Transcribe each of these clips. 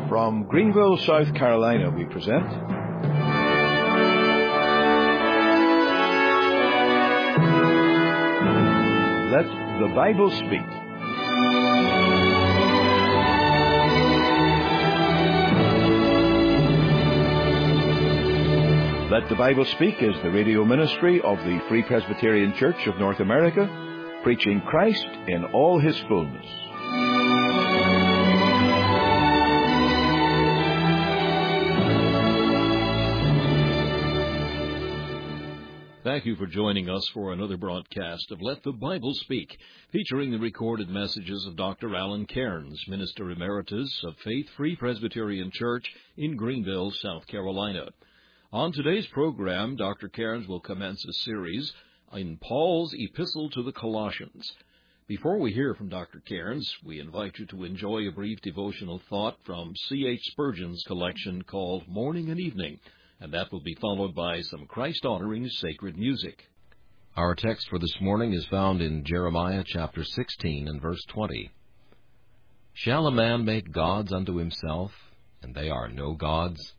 From Greenville, South Carolina, we present Let the Bible Speak. Let the Bible Speak is the radio ministry of the Free Presbyterian Church of North America, preaching Christ in all His fullness. Thank you for joining us for another broadcast of Let the Bible Speak, featuring the recorded messages of Dr. Alan Cairns, Minister Emeritus of Faith Free Presbyterian Church in Greenville, South Carolina. On today's program, Dr. Cairns will commence a series in Paul's Epistle to the Colossians. Before we hear from Dr. Cairns, we invite you to enjoy a brief devotional thought from C.H. Spurgeon's collection called Morning and Evening, and that will be followed by some Christ-honoring sacred music. Our text for this morning is found in Jeremiah chapter 16 and verse 20. Shall a man make gods unto himself, and they are no gods?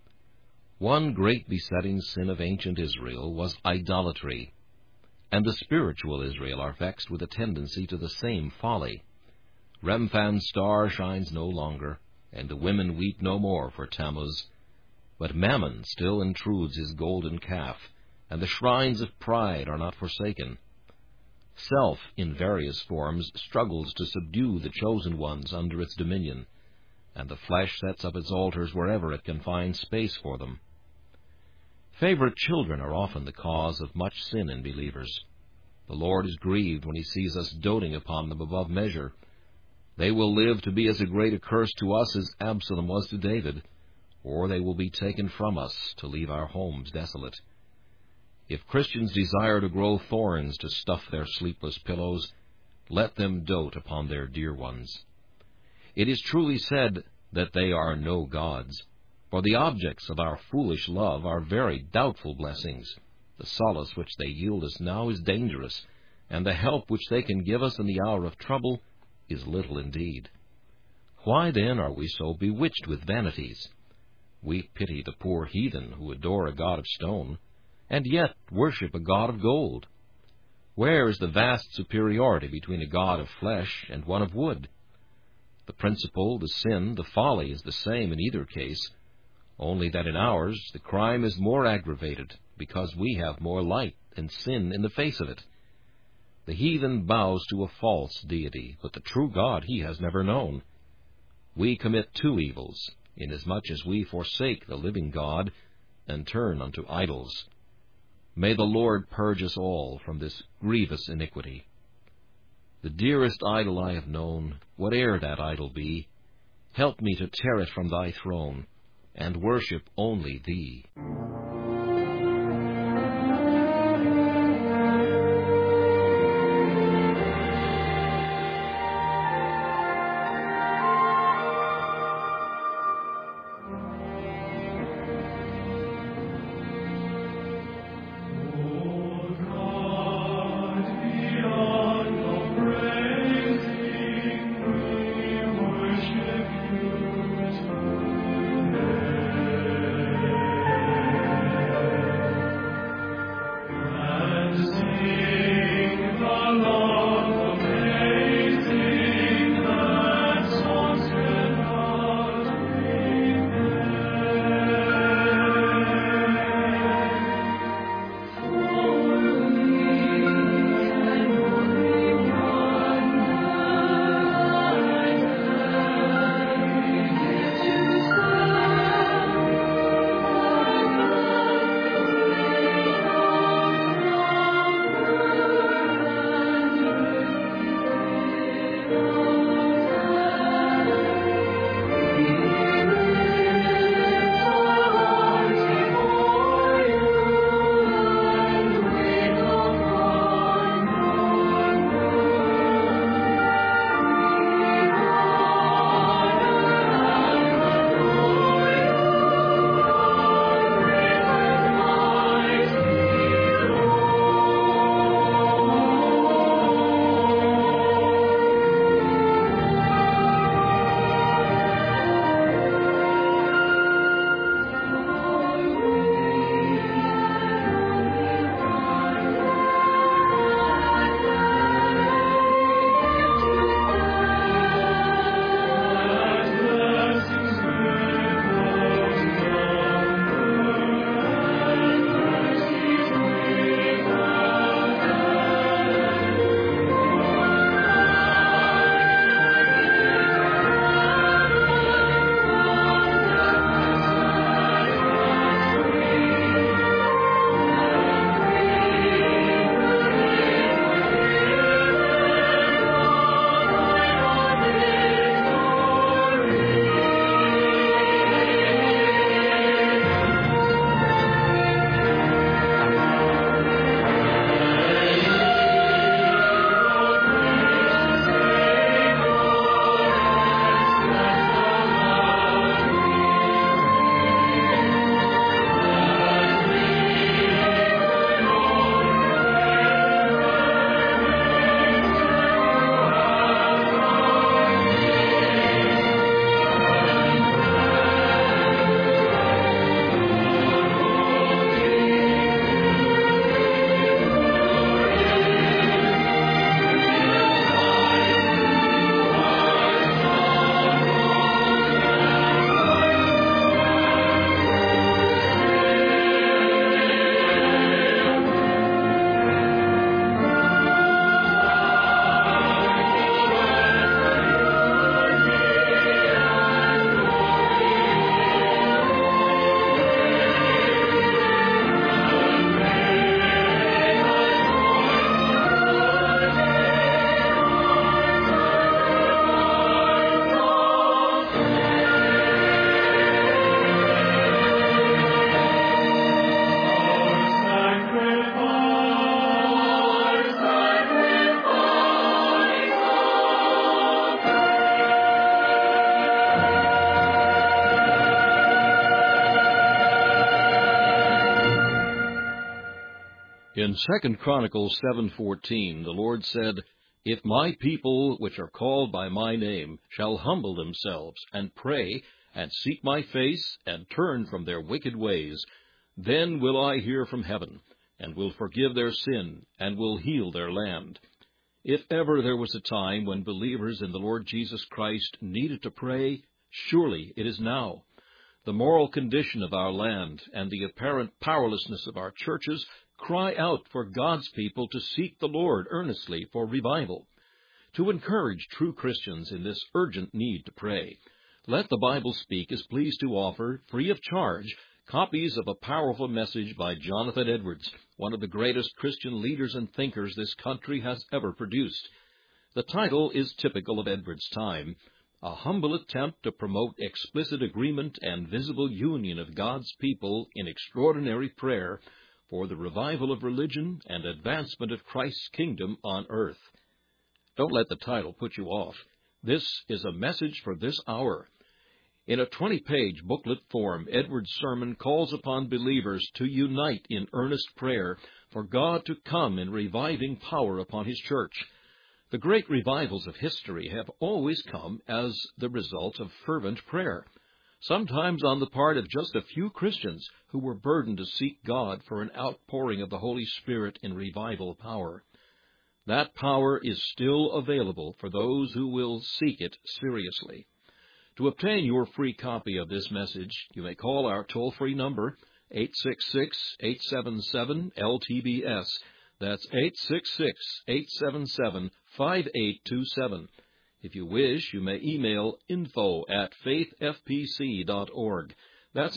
One great besetting sin of ancient Israel was idolatry, and the spiritual Israel are vexed with a tendency to the same folly. Remphan's star shines no longer, and the women weep no more for Tammuz. But Mammon still intrudes his golden calf, and the shrines of pride are not forsaken. Self, in various forms, struggles to subdue the chosen ones under its dominion, and the flesh sets up its altars wherever it can find space for them. Favorite children are often the cause of much sin in believers. The Lord is grieved when He sees us doting upon them above measure. They will live to be as a great a curse to us as Absalom was to David, or they will be taken from us to leave our homes desolate. If Christians desire to grow thorns to stuff their sleepless pillows, let them dote upon their dear ones. It is truly said that they are no gods, for the objects of our foolish love are very doubtful blessings. The solace which they yield us now is dangerous, and the help which they can give us in the hour of trouble is little indeed. Why then are we so bewitched with vanities? We pity the poor heathen who adore a god of stone, and yet worship a god of gold. Where is the vast superiority between a god of flesh and one of wood? The principle, the sin, the folly is the same in either case, only that in ours the crime is more aggravated, because we have more light and sin in the face of it. The heathen bows to a false deity, but the true God he has never known. We commit two evils, inasmuch as we forsake the living God and turn unto idols. May the Lord purge us all from this grievous iniquity. The dearest idol I have known, whate'er that idol be, help me to tear it from Thy throne, and worship only Thee. In 2 Chronicles 7:14, the Lord said, "If my people, which are called by my name, shall humble themselves, and pray, and seek my face, and turn from their wicked ways, then will I hear from heaven, and will forgive their sin, and will heal their land." If ever there was a time when believers in the Lord Jesus Christ needed to pray, surely it is now. The moral condition of our land and the apparent powerlessness of our churches cry out for God's people to seek the Lord earnestly for revival. To encourage true Christians in this urgent need to pray, Let the Bible Speak is pleased to offer, free of charge, copies of a powerful message by Jonathan Edwards, one of the greatest Christian leaders and thinkers this country has ever produced. The title is typical of Edwards' time, a humble attempt to promote explicit agreement and visible union of God's people in extraordinary prayer for the revival of religion and advancement of Christ's kingdom on earth. Don't let the title put you off. This is a message for this hour. In a 20-page booklet form, Edwards' sermon calls upon believers to unite in earnest prayer for God to come in reviving power upon His church. The great revivals of history have always come as the result of fervent prayer, sometimes on the part of just a few Christians who were burdened to seek God for an outpouring of the Holy Spirit in revival power. That power is still available for those who will seek it seriously. To obtain your free copy of this message, you may call our toll-free number, 866-877-LTBS. That's 866-877-5827. If you wish, you may email info@faithfpc.org. That's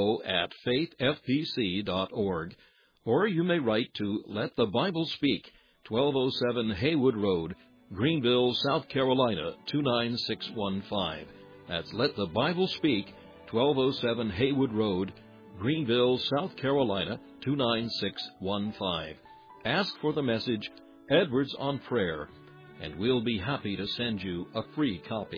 info@faithfpc.org. Or you may write to Let the Bible Speak, 1207 Haywood Road, Greenville, South Carolina, 29615. That's Let the Bible Speak, 1207 Haywood Road, Greenville, South Carolina, 29615. Ask for the message, Edwards on Prayer, and we'll be happy to send you a free copy.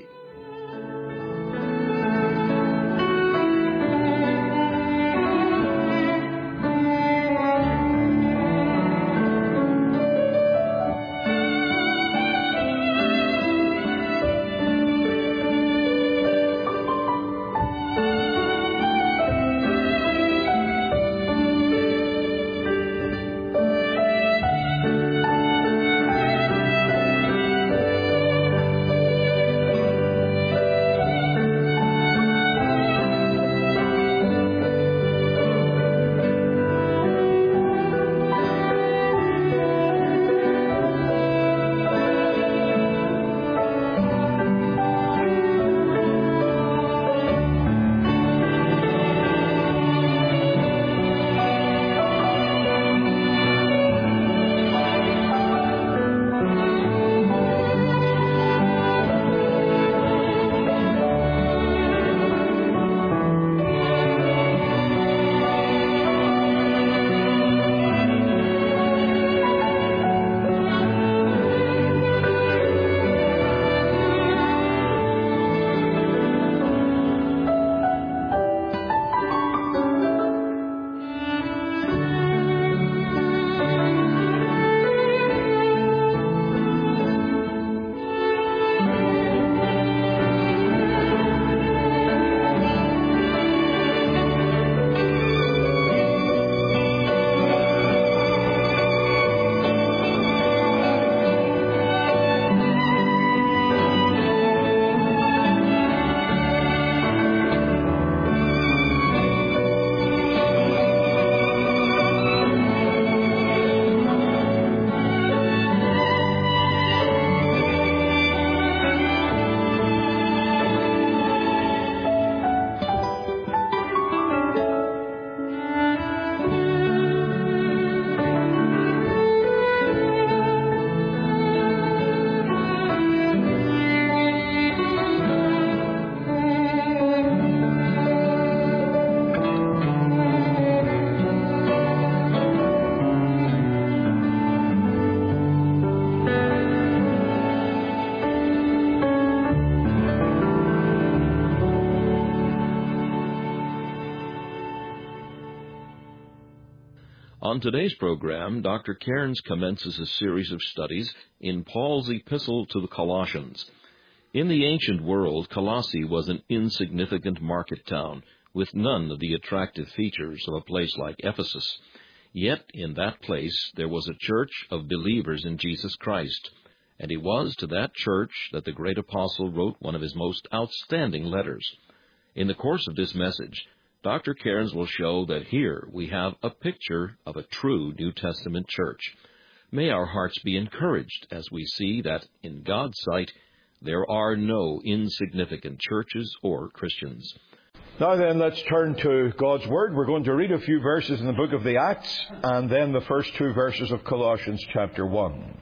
On today's program, Dr. Cairns commences a series of studies in Paul's epistle to the Colossians. In the ancient world, Colossae was an insignificant market town with none of the attractive features of a place like Ephesus. Yet in that place there was a church of believers in Jesus Christ, and it was to that church that the great apostle wrote one of his most outstanding letters. In the course of this message, Dr. Cairns will show that here we have a picture of a true New Testament church. May our hearts be encouraged as we see that in God's sight there are no insignificant churches or Christians. Now then, let's turn to God's Word. We're going to read a few verses in the book of the Acts, and then the first two verses of Colossians chapter 1.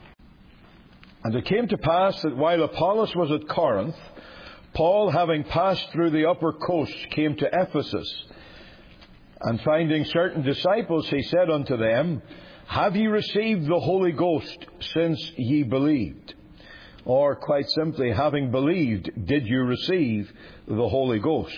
And it came to pass that while Apollos was at Corinth, Paul, having passed through the upper coast, came to Ephesus. And finding certain disciples, he said unto them, Have ye received the Holy Ghost since ye believed? Or, quite simply, having believed, did you receive the Holy Ghost?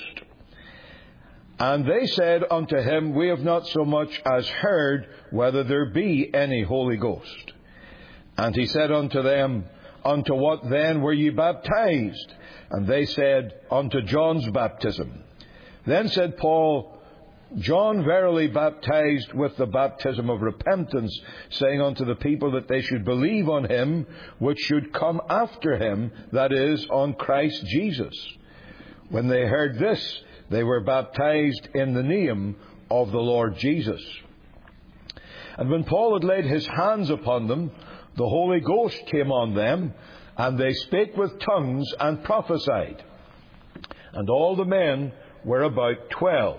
And they said unto him, We have not so much as heard whether there be any Holy Ghost. And he said unto them, Unto what then were ye baptized? And they said, Unto John's baptism. Then said Paul, John verily baptized with the baptism of repentance, saying unto the people that they should believe on him which should come after him, that is, on Christ Jesus. When they heard this, they were baptized in the name of the Lord Jesus. And when Paul had laid his hands upon them, the Holy Ghost came on them, and they spake with tongues and prophesied. And all the men were about 12.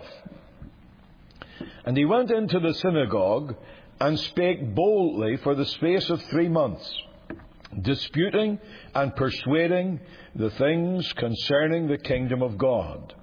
And he went into the synagogue and spake boldly for the space of 3 months, disputing and persuading the things concerning the kingdom of God.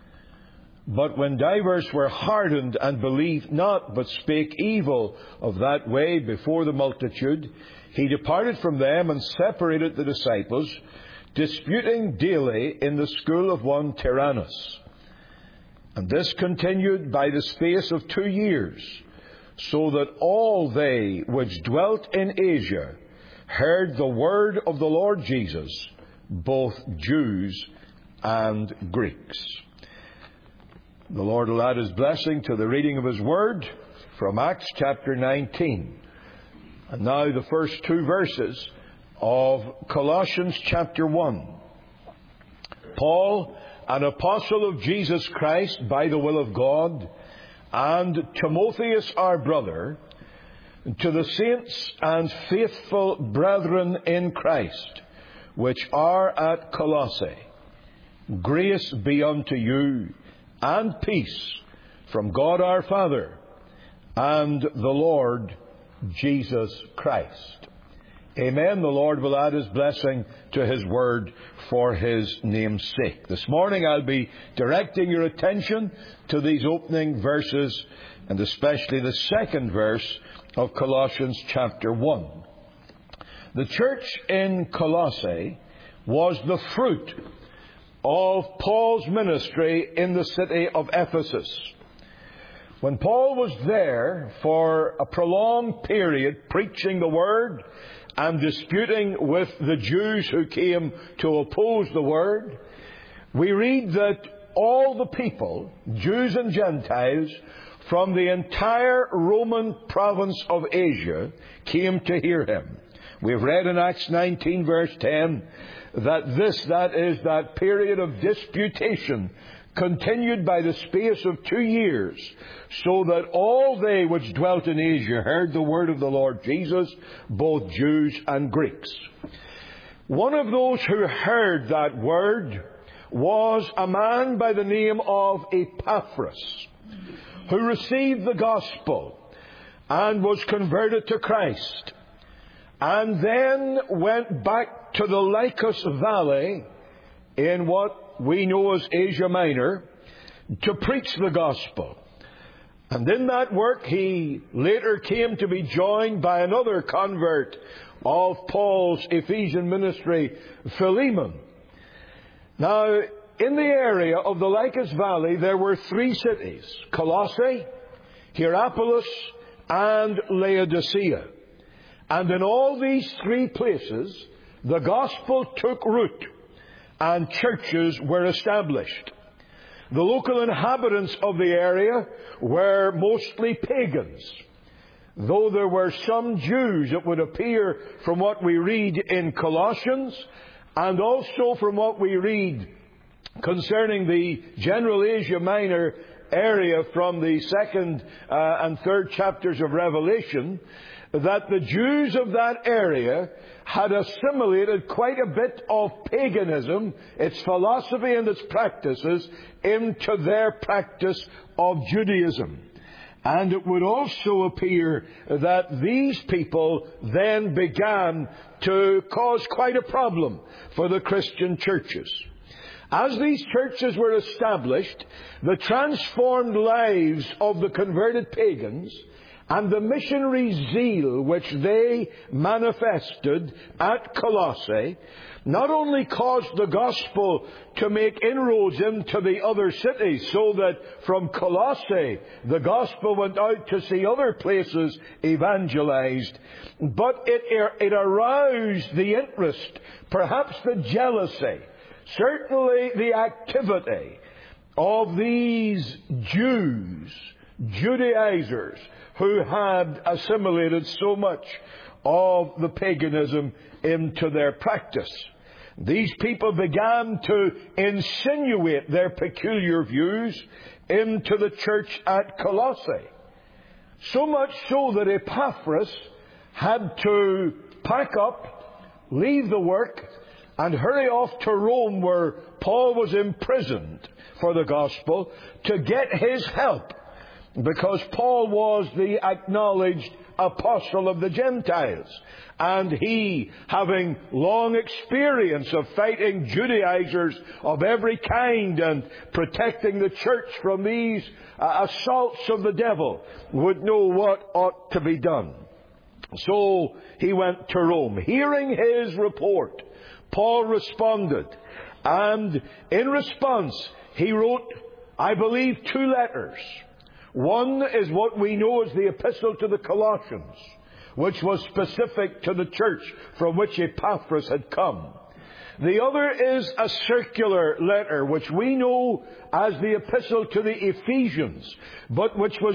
But when divers were hardened and believed not, but spake evil of that way before the multitude, he departed from them and separated the disciples, disputing daily in the school of one Tyrannus. And this continued by the space of 2 years, so that all they which dwelt in Asia heard the word of the Lord Jesus, both Jews and Greeks. The Lord will add His blessing to the reading of His Word from Acts chapter 19. And now the first 2 verses of Colossians chapter 1. Paul, an apostle of Jesus Christ by the will of God, and Timotheus our brother, to the saints and faithful brethren in Christ, which are at Colossae, grace be unto you, and peace from God our Father and the Lord Jesus Christ. Amen. The Lord will add His blessing to His word for His name's sake. This morning I'll be directing your attention to these opening verses, and especially the second verse of Colossians chapter 1. The church in Colossae was the fruit of Paul's ministry in the city of Ephesus. When Paul was there for a prolonged period preaching the Word and disputing with the Jews who came to oppose the Word, we read that all the people, Jews and Gentiles, from the entire Roman province of Asia came to hear him. We've read in Acts 19 verse 10 that period of disputation continued by the space of 2 years, so that all they which dwelt in Asia heard the word of the Lord Jesus, both Jews and Greeks. One of those who heard that word was a man by the name of Epaphras, who received the gospel and was converted to Christ, and then went back to the Lycus Valley in what we know as Asia Minor to preach the gospel. And in that work he later came to be joined by another convert of Paul's Ephesian ministry, Philemon. Now, in the area of the Lycus Valley there were 3 cities: Colossae, Hierapolis, and Laodicea. And in all these three places, the gospel took root and churches were established. The local inhabitants of the area were mostly pagans, though there were some Jews, it would appear from what we read in Colossians, and also from what we read concerning the general Asia Minor area from the second and third chapters of Revelation, that the Jews of that area had assimilated quite a bit of paganism, its philosophy and its practices, into their practice of Judaism. And it would also appear that these people then began to cause quite a problem for the Christian churches. As these churches were established, the transformed lives of the converted pagans and the missionary zeal which they manifested at Colossae not only caused the gospel to make inroads into the other cities, so that from Colossae the gospel went out to see other places evangelized, but it aroused the interest, perhaps the jealousy, certainly the activity of these Jews, Judaizers, who had assimilated so much of the paganism into their practice. These people began to insinuate their peculiar views into the church at Colossae. So much so that Epaphras had to pack up, leave the work, and hurry off to Rome, where Paul was imprisoned for the gospel, to get his help, because Paul was the acknowledged apostle of the Gentiles. And he, having long experience of fighting Judaizers of every kind and protecting the church from these assaults of the devil, would know what ought to be done. So he went to Rome. Hearing his report, Paul responded. And in response, he wrote, I believe, 2 letters. One is what we know as the Epistle to the Colossians, which was specific to the church from which Epaphras had come. The other is a circular letter, which we know as the Epistle to the Ephesians, but which was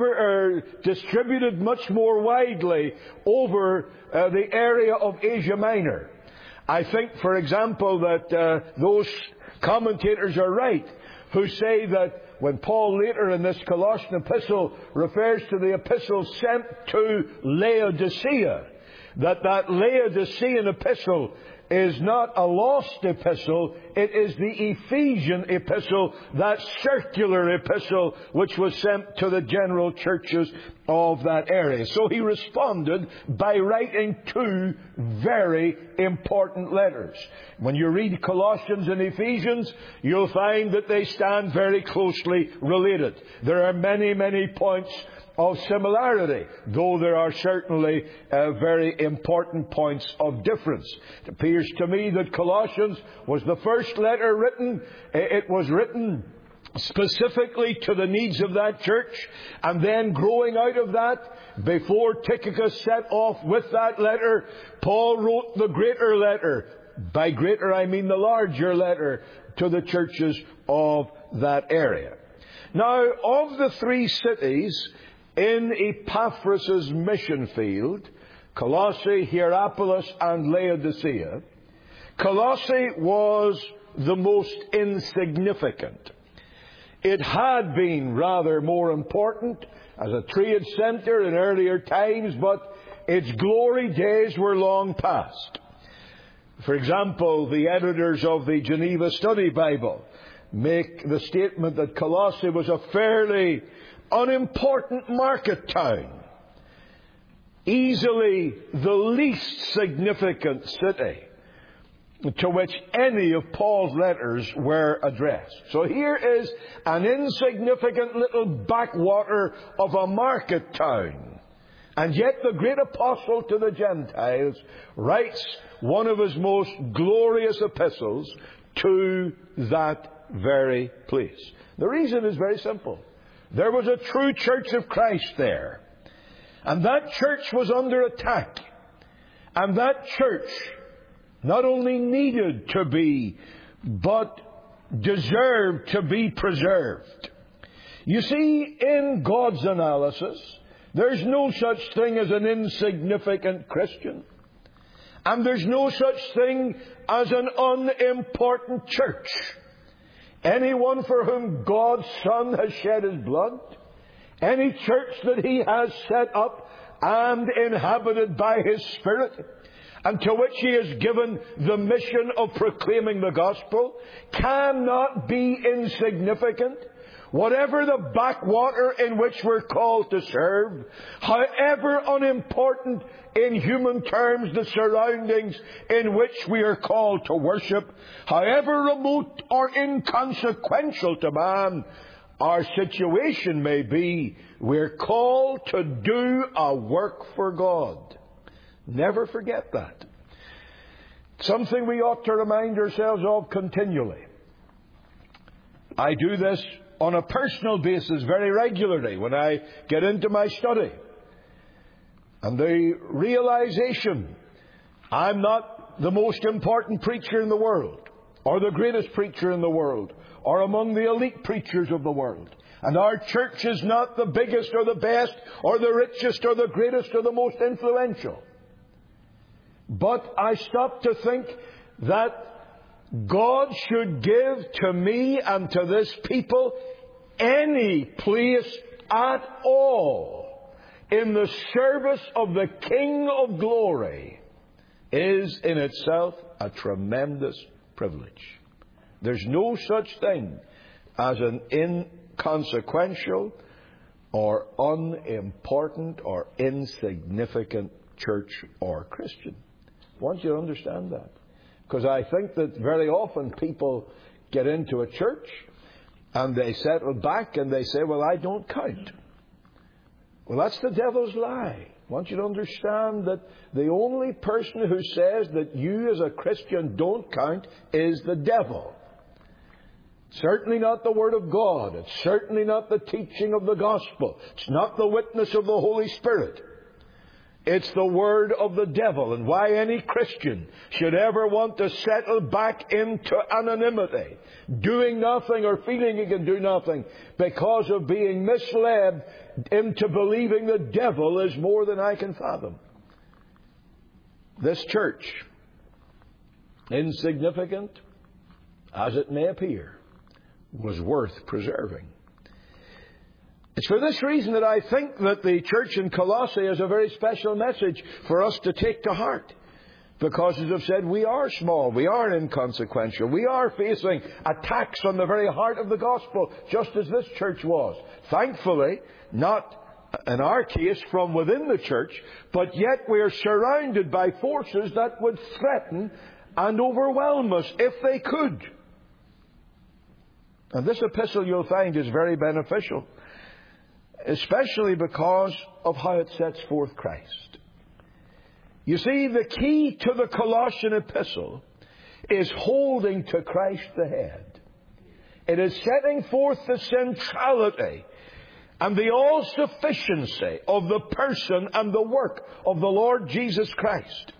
distributed much more widely over the area of Asia Minor. I think, for example, that those commentators are right who say that when Paul later in this Colossian epistle refers to the epistle sent to Laodicea, that Laodicean epistle is not a lost epistle, it is the Ephesian epistle, that circular epistle which was sent to the general churches of that area. So he responded by writing 2 very important letters. When you read Colossians and Ephesians, you'll find that they stand very closely related. There are many, many points of similarity, though there are certainly very important points of difference. It appears to me that Colossians was the first letter written. It was written specifically to the needs of that church, and then growing out of that, before Tychicus set off with that letter, Paul wrote the greater letter. By greater I mean the larger letter to the churches of that area. Now, of the 3 cities in Epaphras' mission field, Colossae, Hierapolis, and Laodicea, Colossae was the most insignificant. It had been rather more important as a trade center in earlier times, but its glory days were long past. For example, the editors of the Geneva Study Bible make the statement that Colossae was a fairly unimportant market town, easily the least significant city to which any of Paul's letters were addressed. So here is an insignificant little backwater of a market town, and yet the great apostle to the Gentiles writes one of his most glorious epistles to that very place. The reason is very simple. There was a true church of Christ there. And that church was under attack. And that church not only needed to be, but deserved to be preserved. You see, in God's analysis, there's no such thing as an insignificant Christian. And there's no such thing as an unimportant church. Anyone for whom God's Son has shed His blood, any church that He has set up and inhabited by His Spirit, and to which He has given the mission of proclaiming the gospel, cannot be insignificant. Whatever the backwater in which we're called to serve, however unimportant in human terms the surroundings in which we are called to worship, however remote or inconsequential to man our situation may be, we're called to do a work for God. Never forget that. Something we ought to remind ourselves of continually. I do this on a personal basis very regularly when I get into my study. And the realization, I'm not the most important preacher in the world, or the greatest preacher in the world, or among the elite preachers of the world. And our church is not the biggest or the best, or the richest or the greatest or the most influential. But I stop to think that God should give to me and to this people any place at all in the service of the King of Glory is in itself a tremendous privilege. There's no such thing as an inconsequential or unimportant or insignificant church or Christian. I want you to understand that. Because I think that very often people get into a church and they settle back and they say, well, I don't count. Well, that's the devil's lie. I want you to understand that the only person who says that you as a Christian don't count is the devil. Certainly not the Word of God. It's certainly not the teaching of the gospel. It's not the witness of the Holy Spirit. It's the word of the devil. And why any Christian should ever want to settle back into anonymity, doing nothing or feeling he can do nothing because of being misled into believing the devil, is more than I can fathom. This church, insignificant as it may appear, was worth preserving. It's for this reason that I think that the church in Colossae is a very special message for us to take to heart. Because, as I've said, we are small, we are inconsequential, we are facing attacks on the very heart of the gospel, just as this church was. Thankfully, not in our case from within the church, but yet we are surrounded by forces that would threaten and overwhelm us if they could. And this epistle, you'll find, is very beneficial, especially because of how it sets forth Christ. You see, the key to the Colossian epistle is holding to Christ the head. It is setting forth the centrality and the all-sufficiency of the person and the work of the Lord Jesus Christ.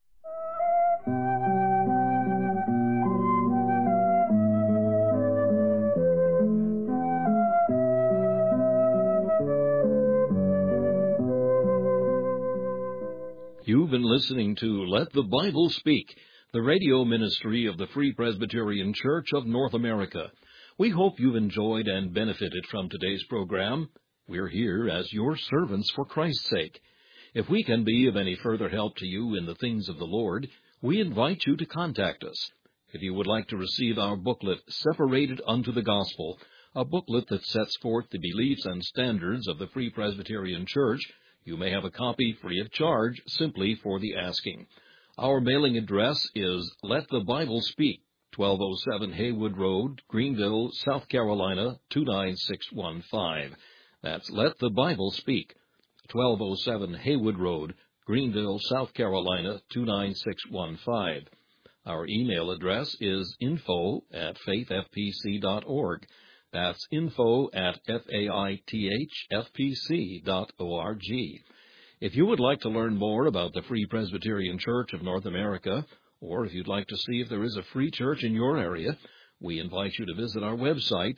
You've been listening to Let the Bible Speak, the radio ministry of the Free Presbyterian Church of North America. We hope you've enjoyed and benefited from today's program. We're here as your servants for Christ's sake. If we can be of any further help to you in the things of the Lord, we invite you to contact us. If you would like to receive our booklet, Separated Unto the Gospel, a booklet that sets forth the beliefs and standards of the Free Presbyterian Church, you may have a copy free of charge simply for the asking. Our mailing address is Let the Bible Speak, 1207 Haywood Road, Greenville, South Carolina, 29615. That's Let the Bible Speak, 1207 Haywood Road, Greenville, South Carolina, 29615. Our email address is info@faithfpc.org. That's info@faithfpc.org. If you would like to learn more about the Free Presbyterian Church of North America, or if you'd like to see if there is a free church in your area, we invite you to visit our website,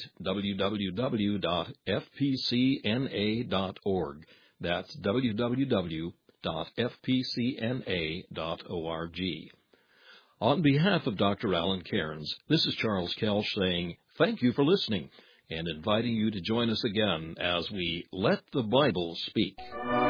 www.fpcna.org. That's www.fpcna.org. On behalf of Dr. Alan Cairns, this is Charles Kelch saying thank you for listening and inviting you to join us again as we Let the Bible Speak.